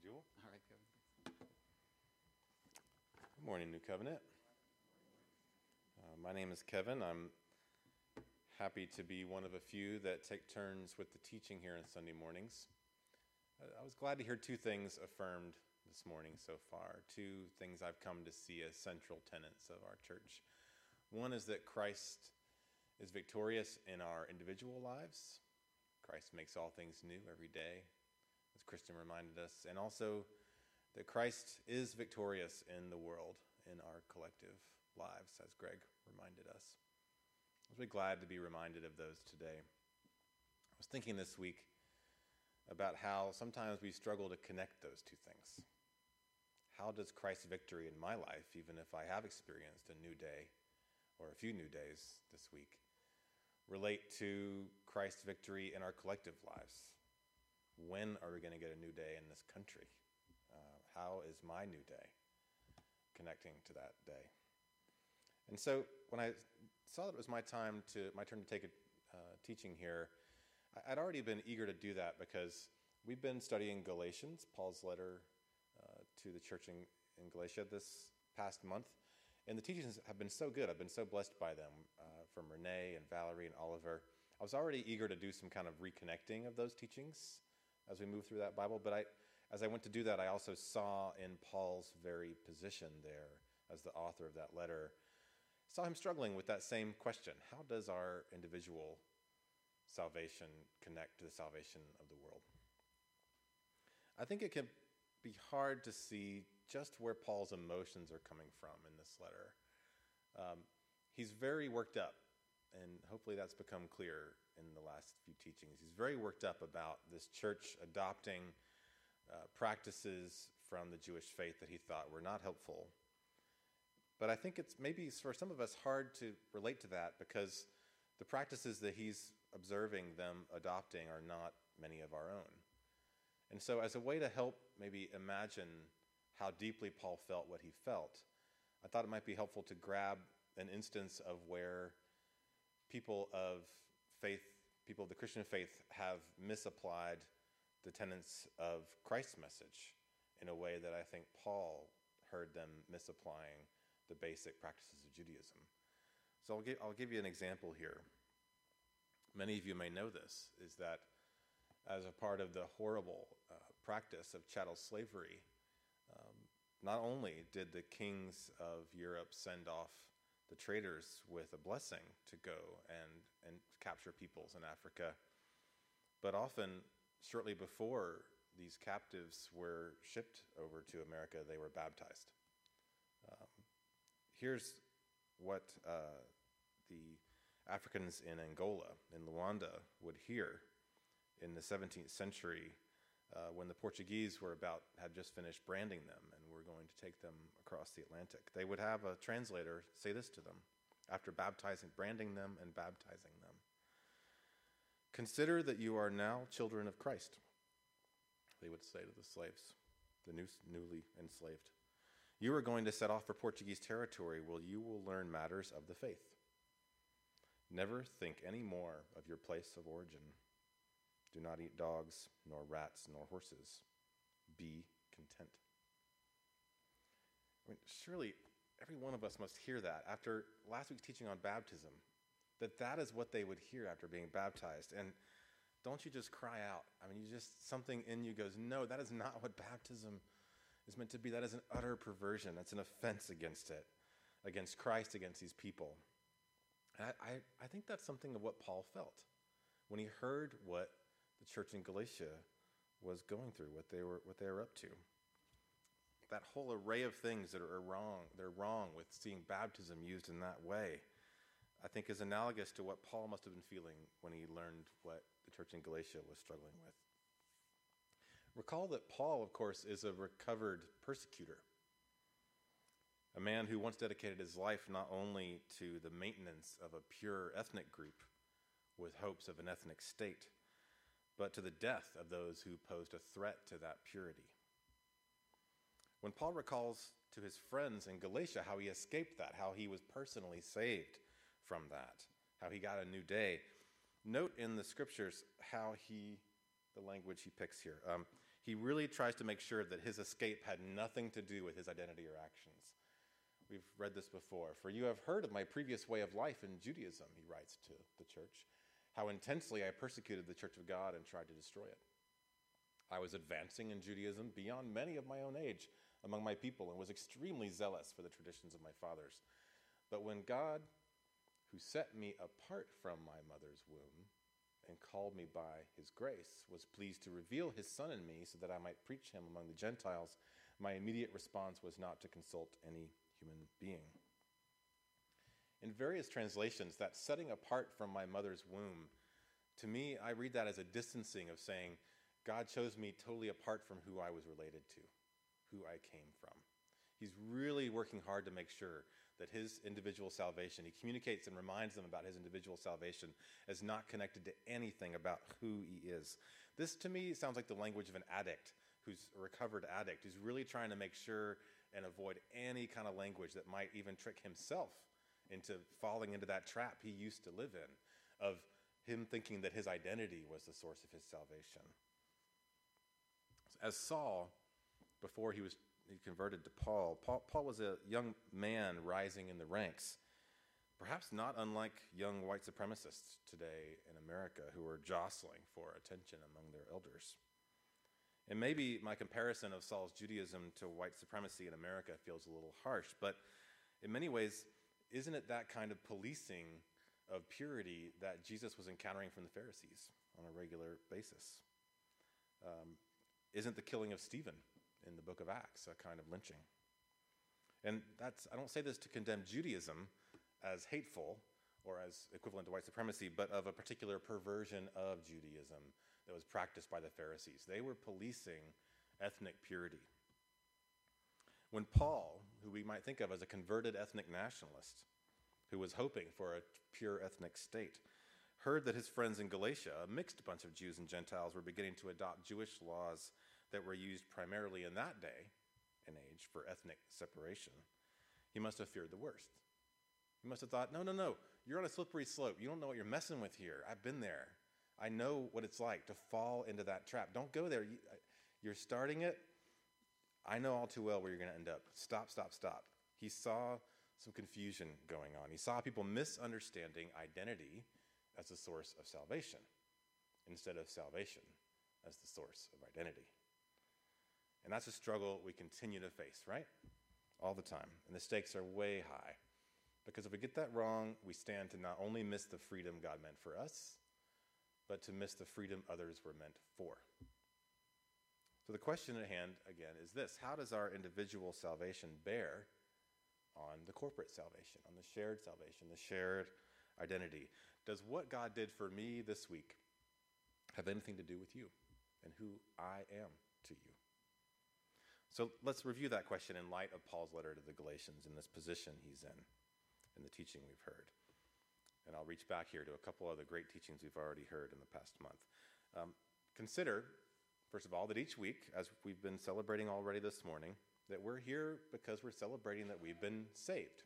Jewel. All right, go. Good morning, New Covenant. My name is Kevin. I'm happy to be one of a few that take turns with the teaching here on Sunday mornings. I was glad to hear two things affirmed this morning so far, two things I've come to see as central tenets of our church. One is that Christ is victorious in our individual lives. Christ makes all things new every day, as Kristen reminded us, and also that Christ is victorious in the world, in our collective lives, as Greg reminded us. I was really glad to be reminded of those today. I was thinking this week about how sometimes we struggle to connect those two things. How does Christ's victory in my life, even if I have experienced a new day or a few new days this week, relate to Christ's victory in our collective lives? When are we going to get a new day in this country? How is my new day connecting to that day? And so when I saw that it was my turn to take a teaching here, I'd already been eager to do that because we've been studying Galatians, Paul's letter to the church in Galatia this past month. And the teachings have been so good. I've been so blessed by them, from Renee and Valerie and Oliver. I was already eager to do some kind of reconnecting of those teachings as we move through that Bible. But as I went to do that, I also saw in Paul's very position there as the author of that letter, saw him struggling with that same question. How does our individual salvation connect to the salvation of the world? I think it can be hard to see just where Paul's emotions are coming from in this letter. He's very worked up, and hopefully that's become clear in the last few teachings. He's very worked up about this church adopting practices from the Jewish faith that he thought were not helpful. But I think it's maybe for some of us hard to relate to that because the practices that he's observing them adopting are not many of our own. And so as a way to help maybe imagine how deeply Paul felt what he felt, I thought it might be helpful to grab an instance of where people of the Christian faith have misapplied the tenets of Christ's message in a way that I think Paul heard them misapplying the basic practices of Judaism. So I'll give you an example here. Many of you may know this, is that as a part of the horrible practice of chattel slavery, not only did the kings of Europe send off the traders with a blessing to go and capture peoples in Africa, but often, shortly before these captives were shipped over to America, they were baptized. Here's what the Africans in Angola, in Luanda, would hear in the 17th century when the Portuguese had just finished branding them and were going to take them across the Atlantic. They would have a translator say this to them after branding them and baptizing them. "Consider that you are now children of Christ," they would say to the slaves, the newly enslaved. "You are going to set off for Portuguese territory where you will learn matters of the faith. Never think any more of your place of origin. Do not eat dogs, nor rats, nor horses. Be content." I mean, surely every one of us must hear that after last week's teaching on baptism, that is what they would hear after being baptized. And don't you just cry out? I mean, something in you goes, no, that is not what baptism is meant to be. That is an utter perversion. That's an offense against it, against Christ, against these people. I think that's something of what Paul felt when he heard what the church in Galatia was going through, what they were up to. That whole array of things that are wrong, they're wrong with seeing baptism used in that way, I think is analogous to what Paul must have been feeling when he learned what the church in Galatia was struggling with. Recall that Paul, of course, is a recovered persecutor, a man who once dedicated his life not only to the maintenance of a pure ethnic group with hopes of an ethnic state, but to the death of those who posed a threat to that purity. When Paul recalls to his friends in Galatia how he escaped that, how he was personally saved from that, how he got a new day, note in the scriptures how the language he picks here. He really tries to make sure that his escape had nothing to do with his identity or actions. We've read this before. For you have heard of my previous way of life in Judaism, he writes to the church, how intensely I persecuted the church of God and tried to destroy it. I was advancing in Judaism beyond many of my own age among my people and was extremely zealous for the traditions of my fathers. But when God, who set me apart from my mother's womb and called me by his grace, was pleased to reveal his Son in me so that I might preach him among the Gentiles, my immediate response was not to consult any human being. In various translations, that setting apart from my mother's womb, to me, I read that as a distancing of saying, God chose me totally apart from who I was related to, who I came from. He's really working hard to make sure that his individual salvation, he communicates and reminds them about his individual salvation as not connected to anything about who he is. This, to me, sounds like the language of an addict who's a recovered addict, who's really trying to make sure and avoid any kind of language that might even trick himself into falling into that trap he used to live in, of him thinking that his identity was the source of his salvation. As Saul, before he converted to Paul was a young man rising in the ranks, perhaps not unlike young white supremacists today in America who are jostling for attention among their elders. And maybe my comparison of Saul's Judaism to white supremacy in America feels a little harsh, but in many ways, isn't it that kind of policing of purity that Jesus was encountering from the Pharisees on a regular basis? Isn't the killing of Stephen in the book of Acts a kind of lynching? And I don't say this to condemn Judaism as hateful or as equivalent to white supremacy, but of a particular perversion of Judaism that was practiced by the Pharisees. They were policing ethnic purity. When Paul, who we might think of as a converted ethnic nationalist, who was hoping for a pure ethnic state, heard that his friends in Galatia, a mixed bunch of Jews and Gentiles, were beginning to adopt Jewish laws that were used primarily in that day and age for ethnic separation, he must have feared the worst. He must have thought, no, you're on a slippery slope. You don't know what you're messing with here. I've been there. I know what it's like to fall into that trap. Don't go there. You're starting it. I know all too well where you're going to end up. Stop. He saw some confusion going on. He saw people misunderstanding identity as the source of salvation instead of salvation as the source of identity. And that's a struggle we continue to face, right? All the time. And the stakes are way high. Because if we get that wrong, we stand to not only miss the freedom God meant for us, but to miss the freedom others were meant for. So the question at hand, again, is this: how does our individual salvation bear on the corporate salvation, on the shared salvation, the shared identity? Does what God did for me this week have anything to do with you and who I am to you? So let's review that question in light of Paul's letter to the Galatians in this position he's in the teaching we've heard. And I'll reach back here to a couple other great teachings we've already heard in the past month. Consider, first of all, that each week, as we've been celebrating already this morning, that we're here because we're celebrating that we've been saved.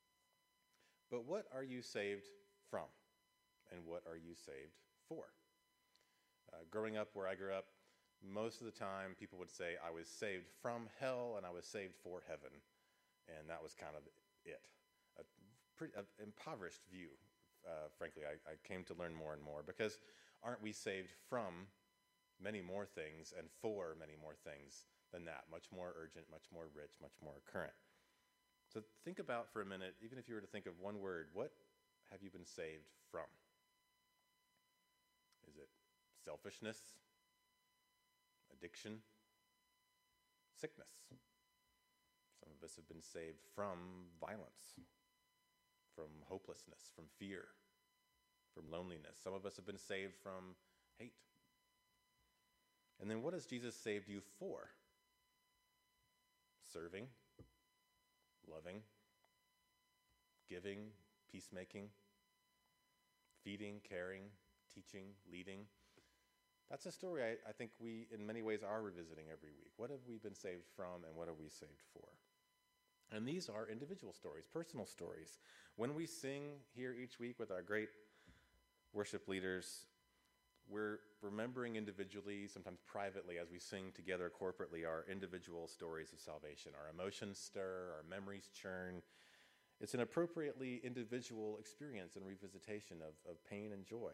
But what are you saved from? And what are you saved for? Growing up where I grew up, most of the time people would say I was saved from hell and I was saved for heaven. And that was kind of it. A pretty impoverished view, frankly. I came to learn more and more, because aren't we saved from many more things and for many more things than that? Much more urgent, much more rich, much more current. So think about for a minute, even if you were to think of one word, what have you been saved from? Is it selfishness? Addiction? Sickness? Some of us have been saved from violence, from hopelessness, from fear, from loneliness. Some of us have been saved from hate. And then what has Jesus saved you for? Serving, loving, giving, peacemaking, feeding, caring, teaching, leading. That's a story I think we, in many ways, are revisiting every week. What have we been saved from, and what are we saved for? And these are individual stories, personal stories. When we sing here each week with our great worship leaders, we're remembering individually, sometimes privately, as we sing together corporately, our individual stories of salvation. Our emotions stir, our memories churn. It's an appropriately individual experience and revisitation of pain and joy.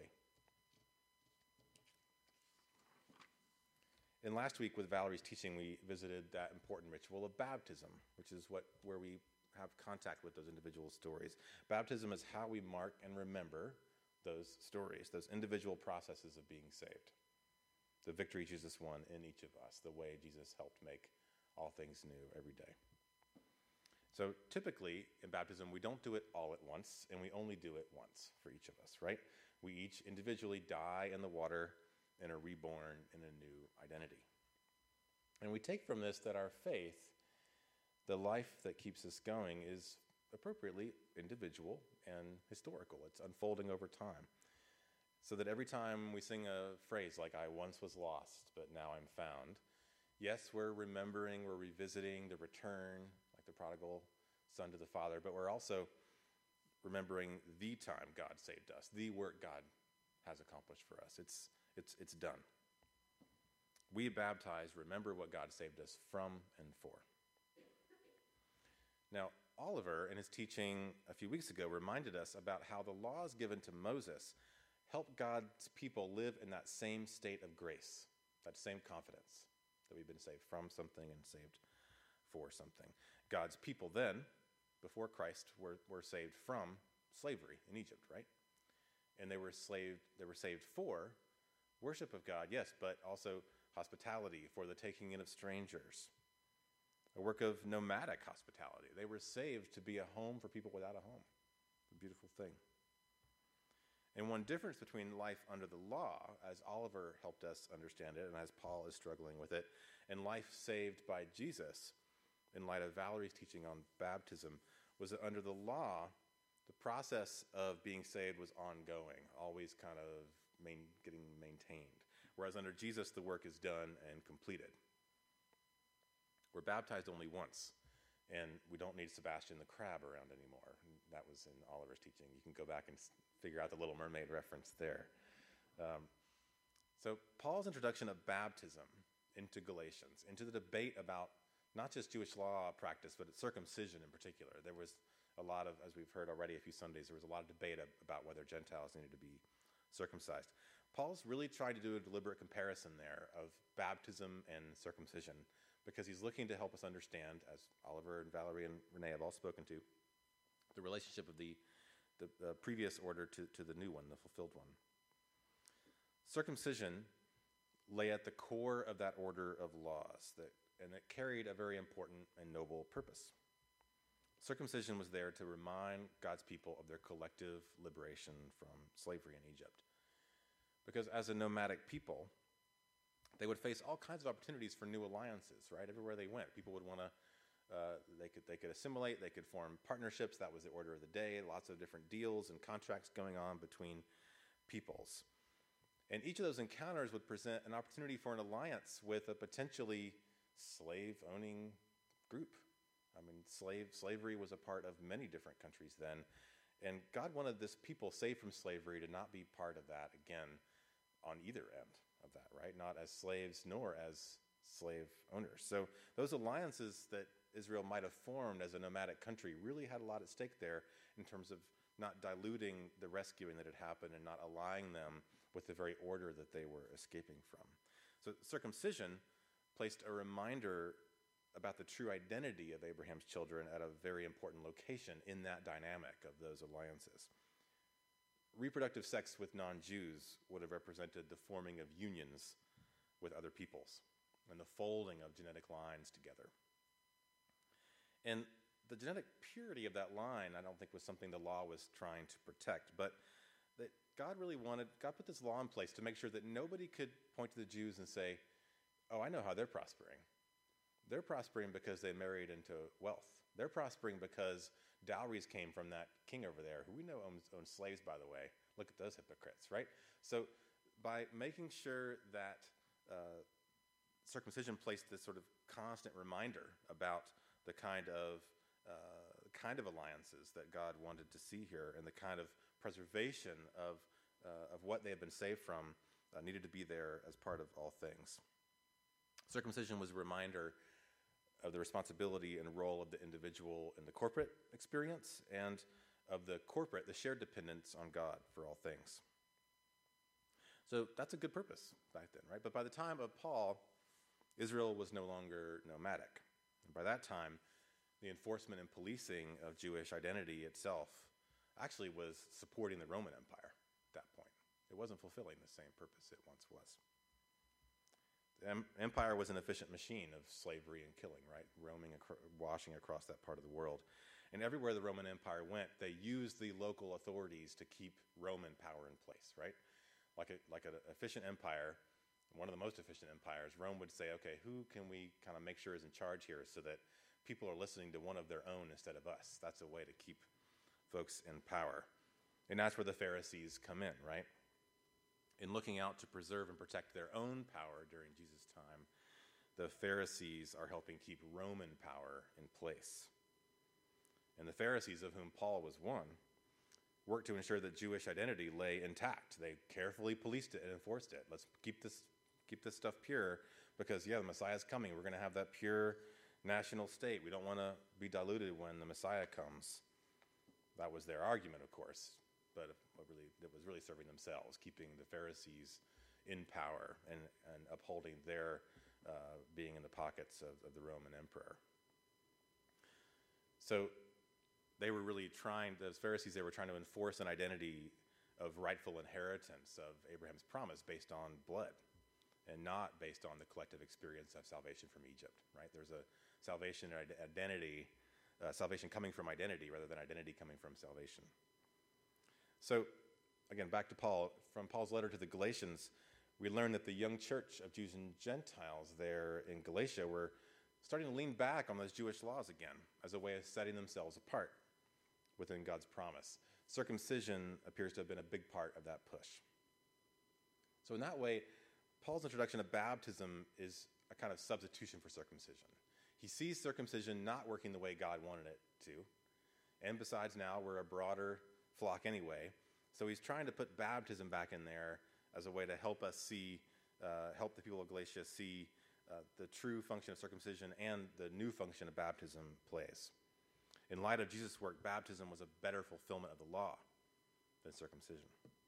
And last week with Valerie's teaching, we visited that important ritual of baptism, which is where we have contact with those individual stories. Baptism is how we mark and remember those stories, those individual processes of being saved. The victory Jesus won in each of us, the way Jesus helped make all things new every day. So typically in baptism, we don't do it all at once, and we only do it once for each of us, right? We each individually die in the water and are reborn in a new identity. And we take from this that our faith, the life that keeps us going, is appropriately individual and historical. It's unfolding over time. So that every time we sing a phrase like, I once was lost, but now I'm found, yes, we're remembering, we're revisiting the return, like the prodigal son to the Father, but we're also remembering the time God saved us, the work God has accomplished for us. It's done. We baptized, remember what God saved us from and for. Now, Oliver, in his teaching a few weeks ago, reminded us about how the laws given to Moses help God's people live in that same state of grace, that same confidence that we've been saved from something and saved for something. God's people then, before Christ, were saved from slavery in Egypt, right? And they were saved for worship of God, yes, but also hospitality, for the taking in of strangers, a work of nomadic hospitality. They were saved to be a home for people without a home. A beautiful thing. And one difference between life under the law, as Oliver helped us understand it, and as Paul is struggling with it, and life saved by Jesus, in light of Valerie's teaching on baptism, was that under the law, the process of being saved was ongoing, always kind of getting maintained. Whereas under Jesus, the work is done and completed. We're baptized only once, and we don't need Sebastian the crab around anymore. And that was in Oliver's teaching. You can go back and figure out the Little Mermaid reference there. So Paul's introduction of baptism into Galatians, into the debate about not just Jewish law practice, but circumcision in particular. There was a lot of, as we've heard already a few Sundays, there was a lot of debate about whether Gentiles needed to be circumcised. Paul's really tried to do a deliberate comparison there of baptism and circumcision, because he's looking to help us understand, as Oliver and Valerie and Renee have all spoken to, the relationship of the previous order to the new one, the fulfilled one. Circumcision lay at the core of that order of laws, and it carried a very important and noble purpose. Circumcision was there to remind God's people of their collective liberation from slavery in Egypt. Because as a nomadic people, they would face all kinds of opportunities for new alliances, right? Everywhere they went, people would want to, they could assimilate, they could form partnerships. That was the order of the day. Lots of different deals and contracts going on between peoples. And each of those encounters would present an opportunity for an alliance with a potentially slave-owning group. I mean, slavery was a part of many different countries then. And God wanted this people saved from slavery to not be part of that again on either end of that, right? Not as slaves nor as slave owners. So those alliances that Israel might have formed as a nomadic country really had a lot at stake there in terms of not diluting the rescuing that had happened and not allying them with the very order that they were escaping from. So circumcision placed a reminder about the true identity of Abraham's children at a very important location in that dynamic of those alliances. Reproductive sex with non-Jews would have represented the forming of unions with other peoples and the folding of genetic lines together. And the genetic purity of that line, I don't think, was something the law was trying to protect, but that God put this law in place to make sure that nobody could point to the Jews and say, oh, I know how they're prospering. They're prospering because they married into wealth. They're prospering because dowries came from that king over there, who we know owns slaves, by the way. Look at those hypocrites, right? So by making sure that circumcision placed this sort of constant reminder about the kind of alliances that God wanted to see here and the kind of preservation of what they had been saved from needed to be there as part of all things. Circumcision was a reminder of the responsibility and role of the individual in the corporate experience and of the shared dependence on God for all things. So that's a good purpose back then, right? But by the time of Paul, Israel was no longer nomadic. And by that time, the enforcement and policing of Jewish identity itself actually was supporting the Roman Empire at that point. It wasn't fulfilling the same purpose it once was. The empire was an efficient machine of slavery and killing, right? Washing across that part of the world. And everywhere the Roman Empire went, they used the local authorities to keep Roman power in place, right? Like an efficient empire, one of the most efficient empires, Rome would say, okay, who can we kind of make sure is in charge here so that people are listening to one of their own instead of us? That's a way to keep folks in power. And that's where the Pharisees come in, right? In looking out to preserve and protect their own power during Jesus' time, the Pharisees are helping keep Roman power in place. And the Pharisees, of whom Paul was one, worked to ensure that Jewish identity lay intact. They carefully policed it and enforced it. Let's keep this stuff pure because, the Messiah's coming. We're going to have that pure national state. We don't want to be diluted when the Messiah comes. That was their argument, of course. But it was really serving themselves, keeping the Pharisees in power and upholding their being in the pockets of the Roman emperor. So they were really those Pharisees, they were trying to enforce an identity of rightful inheritance of Abraham's promise based on blood and not based on the collective experience of salvation from Egypt, right? There's a salvation coming from identity rather than identity coming from salvation. So, again, back to Paul. From Paul's letter to the Galatians, we learn that the young church of Jews and Gentiles there in Galatia were starting to lean back on those Jewish laws again as a way of setting themselves apart within God's promise. Circumcision appears to have been a big part of that push. So in that way, Paul's introduction of baptism is a kind of substitution for circumcision. He sees circumcision not working the way God wanted it to. And besides, now we're a broader flock anyway. So he's trying to put baptism back in there as a way to help us help the people of Galatia see the true function of circumcision and the new function of baptism plays. In light of Jesus' work, baptism was a better fulfillment of the law than circumcision.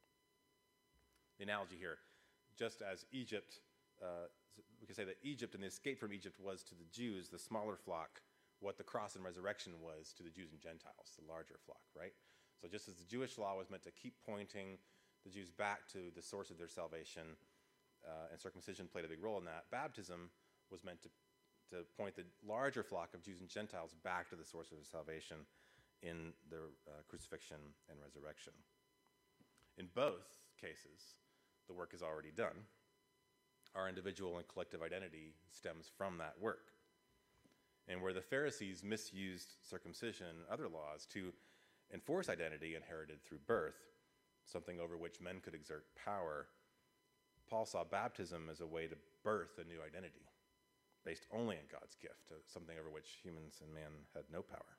The analogy here, just as Egypt, we can say that Egypt and the escape from Egypt was to the Jews, the smaller flock, what the cross and resurrection was to the Jews and Gentiles, the larger flock, right? So just as the Jewish law was meant to keep pointing the Jews back to the source of their salvation, and circumcision played a big role in that, baptism was meant to point the larger flock of Jews and Gentiles back to the source of their salvation in the crucifixion and resurrection. In both cases, the work is already done. Our individual and collective identity stems from that work. And where the Pharisees misused circumcision and other laws to enforce identity inherited through birth, something over which men could exert power, Paul saw baptism as a way to birth a new identity, based only in God's gift, something over which humans and man had no power.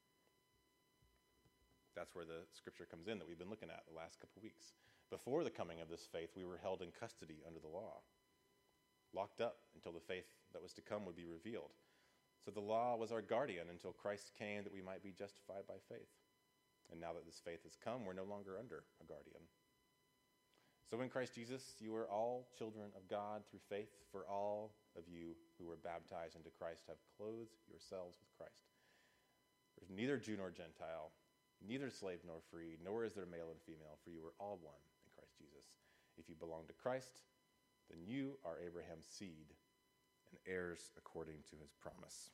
That's where the scripture comes in that we've been looking at the last couple weeks. Before the coming of this faith, we were held in custody under the law, locked up until the faith that was to come would be revealed. So the law was our guardian until Christ came that we might be justified by faith. And now that this faith has come, we're no longer under a guardian. So in Christ Jesus, you are all children of God through faith, for all of you who were baptized into Christ have clothed yourselves with Christ. There's neither Jew nor Gentile, neither slave nor free, nor is there male and female, for you are all one in Christ Jesus. If you belong to Christ, then you are Abraham's seed and heirs according to his promise.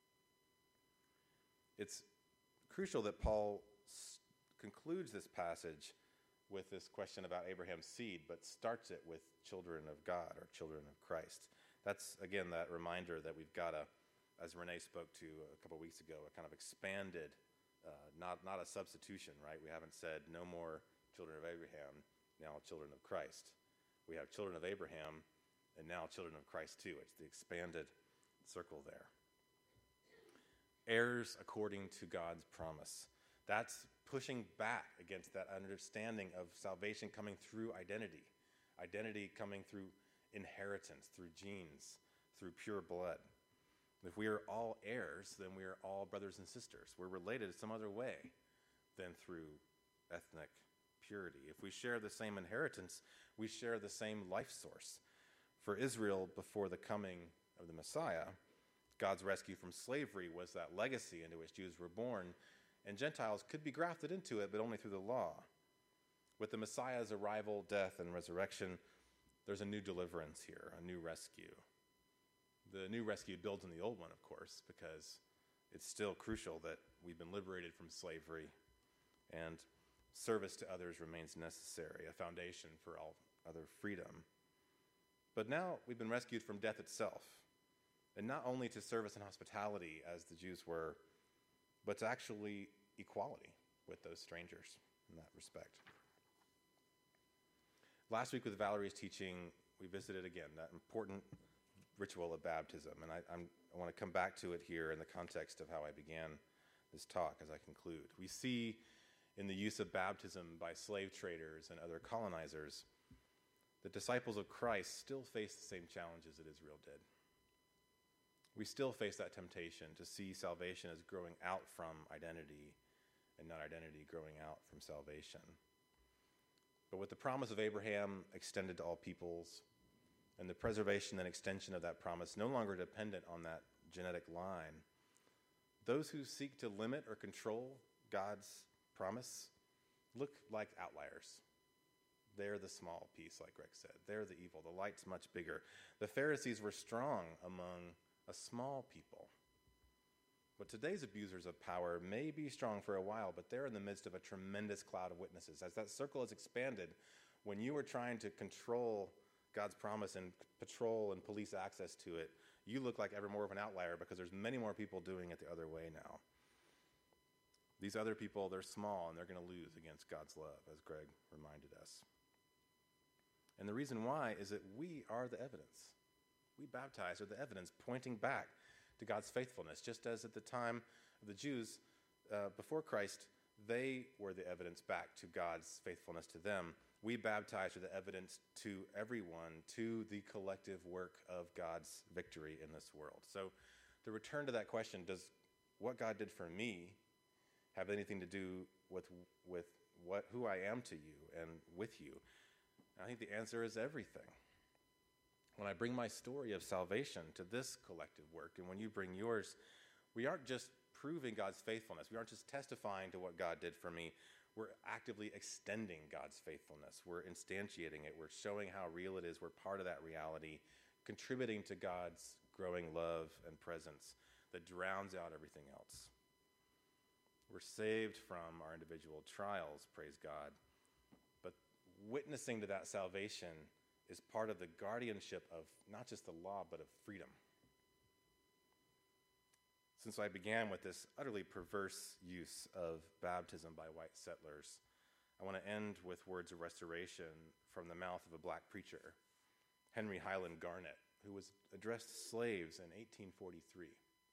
It's crucial that Paul concludes this passage with this question about Abraham's seed, but starts it with children of God or children of Christ. That's, again, that reminder that we've got as Renee spoke to a couple weeks ago, a kind of expanded, not a substitution, right? We haven't said no more children of Abraham, now children of Christ. We have children of Abraham and now children of Christ too. It's the expanded circle there. Heirs according to God's promise. That's pushing back against that understanding of salvation coming through identity, identity coming through inheritance, through genes, through pure blood. If we are all heirs, then we are all brothers and sisters. We're related some other way than through ethnic purity. If we share the same inheritance, we share the same life source. For Israel, before the coming of the Messiah, God's rescue from slavery was that legacy into which Jews were born, and Gentiles could be grafted into it, but only through the law. With the Messiah's arrival, death, and resurrection, there's a new deliverance here, a new rescue. The new rescue builds on the old one, of course, because it's still crucial that we've been liberated from slavery, and service to others remains necessary, a foundation for all other freedom. But now we've been rescued from death itself, and not only to service and hospitality as the Jews were, but to actually equality with those strangers in that respect. Last week with Valerie's teaching, we visited again that important ritual of baptism, and I want to come back to it here in the context of how I began this talk as I conclude. We see in the use of baptism by slave traders and other colonizers, the disciples of Christ still face the same challenges that Israel did. We still face that temptation to see salvation as growing out from identity and not identity growing out from salvation. But with the promise of Abraham extended to all peoples, and the preservation and extension of that promise no longer dependent on that genetic line, those who seek to limit or control God's promise look like outliers. They're the small piece, like Greg said. They're the evil. The light's much bigger. The Pharisees were strong among a small people. But today's abusers of power may be strong for a while, but they're in the midst of a tremendous cloud of witnesses. As that circle has expanded, when you are trying to control God's promise and patrol and police access to it, you look like ever more of an outlier because there's many more people doing it the other way now. These other people, they're small and they're going to lose against God's love, as Greg reminded us. And the reason why is that we are the evidence. We baptized are the evidence pointing back to God's faithfulness, just as at the time of the Jews before Christ, they were the evidence back to God's faithfulness to them. We baptize are the evidence to everyone, to the collective work of God's victory in this world. So to return to that question, does what God did for me have anything to do with who I am to you and with you? I think the answer is everything. When I bring my story of salvation to this collective work, and when you bring yours, we aren't just proving God's faithfulness. We aren't just testifying to what God did for me. We're actively extending God's faithfulness. We're instantiating it. We're showing how real it is. We're part of that reality, contributing to God's growing love and presence that drowns out everything else. We're saved from our individual trials, praise God. But witnessing to that salvation is part of the guardianship of not just the law, but of freedom. Since I began with this utterly perverse use of baptism by white settlers, I want to end with words of restoration from the mouth of a black preacher, Henry Highland Garnet, who was addressed slaves in 1843.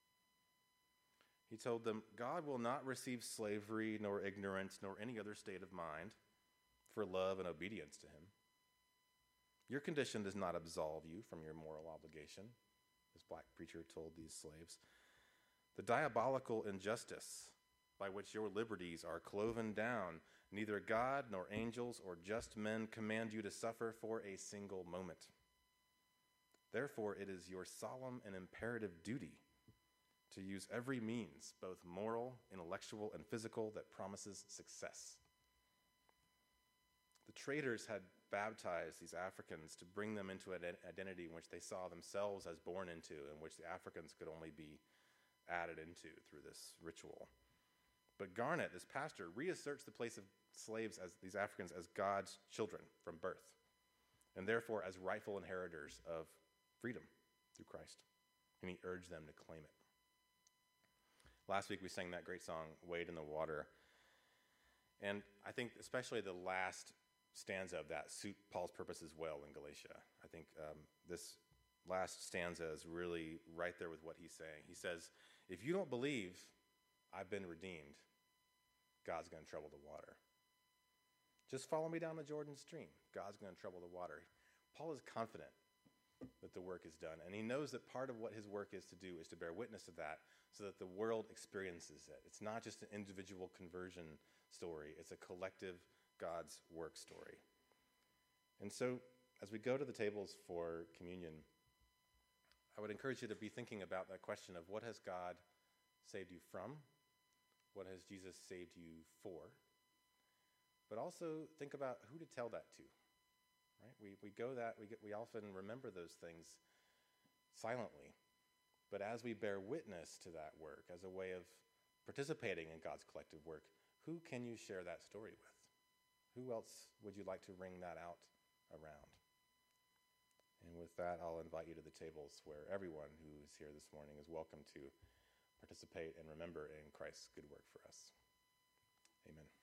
He told them, "God will not receive slavery, nor ignorance, nor any other state of mind for love and obedience to him. Your condition does not absolve you from your moral obligation," this black preacher told these slaves. "The diabolical injustice by which your liberties are cloven down, neither God nor angels or just men command you to suffer for a single moment. Therefore, it is your solemn and imperative duty to use every means, both moral, intellectual, and physical, that promises success." The traders had baptized these Africans to bring them into an identity in which they saw themselves as born into, and which the Africans could only be added into through this ritual. But Garnet, this pastor, reasserts the place of slaves as these Africans as God's children from birth, and therefore as rightful inheritors of freedom through Christ. And he urged them to claim it. Last week we sang that great song, "Wade in the Water." And I think especially the last stanza of that suit Paul's purposes well in Galatia. I think this last stanza is really right there with what he's saying. He says, if you don't believe I've been redeemed, God's going to trouble the water. Just follow me down the Jordan stream. God's going to trouble the water. Paul is confident that the work is done, and he knows that part of what his work is to do is to bear witness to that so that the world experiences it. It's not just an individual conversion story. It's a collective God's work story. And so as we go to the tables for communion, I would encourage you to be thinking about that question of what has God saved you from? What has Jesus saved you for? But also think about who to tell that to. Right? We often remember those things silently. But as we bear witness to that work as a way of participating in God's collective work, who can you share that story with? Who else would you like to ring that out around? And with that, I'll invite you to the tables where everyone who is here this morning is welcome to participate and remember in Christ's good work for us. Amen.